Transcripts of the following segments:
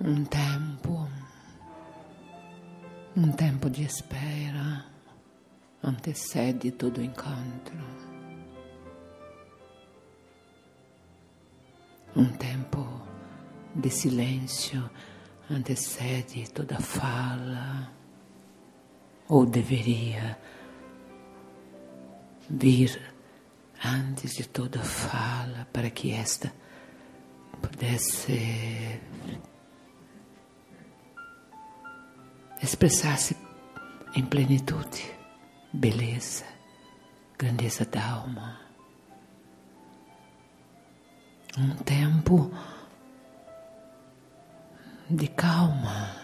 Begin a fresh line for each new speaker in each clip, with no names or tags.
Um tempo de espera antecede todo encontro. Um tempo de silêncio antecede toda fala, ou deveria vir antes de toda fala, para que esta pudesse expressar-se em plenitude, beleza, grandeza da alma. Um tempo de calma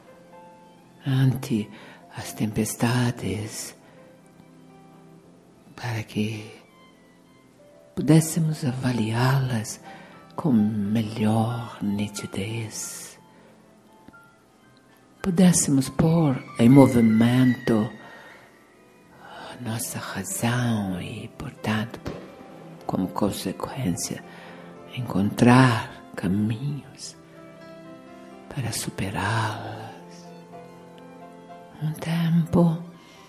ante as tempestades, para que pudéssemos avaliá-las com melhor nitidez, pudéssemos pôr em movimento a nossa razão e, portanto, como consequência, encontrar caminhos para superá-las. Um tempo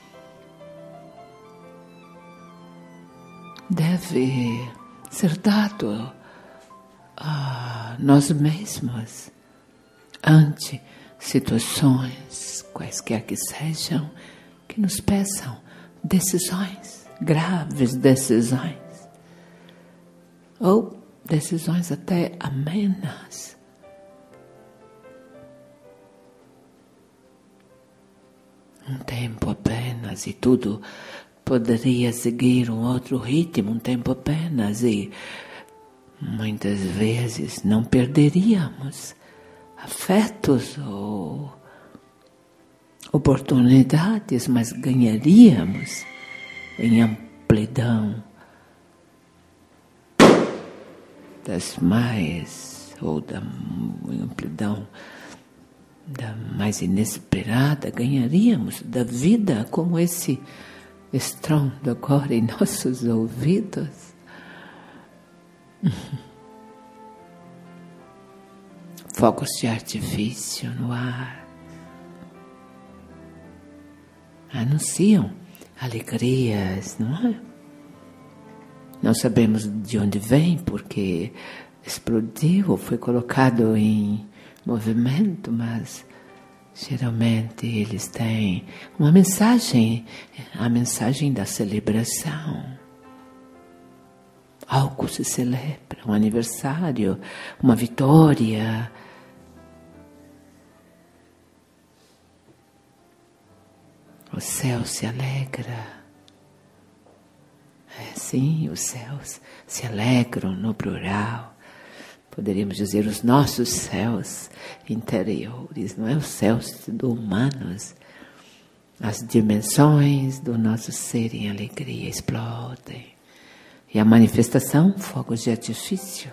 deve ser dado a nós mesmos ante situações, quaisquer que sejam, que nos peçam decisões, graves decisões, ou decisões até amenas. Um tempo apenas e tudo poderia seguir um outro ritmo, um tempo apenas e muitas vezes não perderíamos afetos ou oportunidades, mas ganharíamos em amplidão das mais, ou da amplidão da mais inesperada, ganharíamos da vida como esse estrondo agora em nossos ouvidos. Fogos de artifício no ar anunciam alegrias, não é? Não sabemos de onde vem, porque explodiu ou foi colocado em movimento, mas geralmente eles têm uma mensagem, a mensagem da celebração. Algo se celebra, um aniversário, uma vitória. O céu se alegra. Sim, os céus se alegram no plural. Poderíamos dizer os nossos céus interiores, não é os céus humanos. As dimensões do nosso ser em alegria explodem. E a manifestação, fogos de artifício.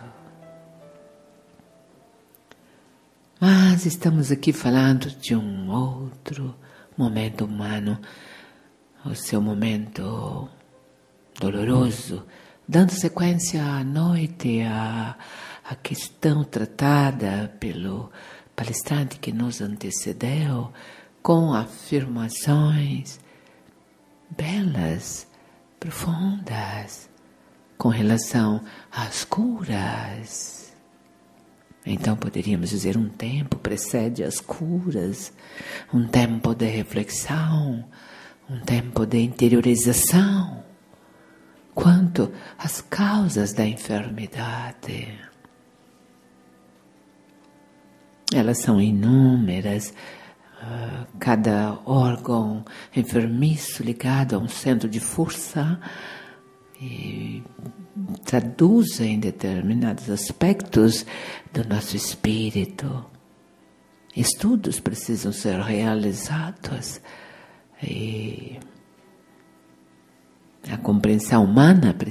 Mas estamos aqui falando de um outro momento humano, o seu momento doloroso, dando sequência à noite, à questão tratada pelo palestrante que nos antecedeu, com afirmações belas, profundas, com relação às curas. Então poderíamos dizer, um tempo precede as curas, um tempo de reflexão, um tempo de interiorização, quanto às causas da enfermidade. Elas são inúmeras, cada órgão enfermiço ligado a um centro de força e traduzem determinados aspectos do nosso espírito. Estudos precisam ser realizados e a compreensão humana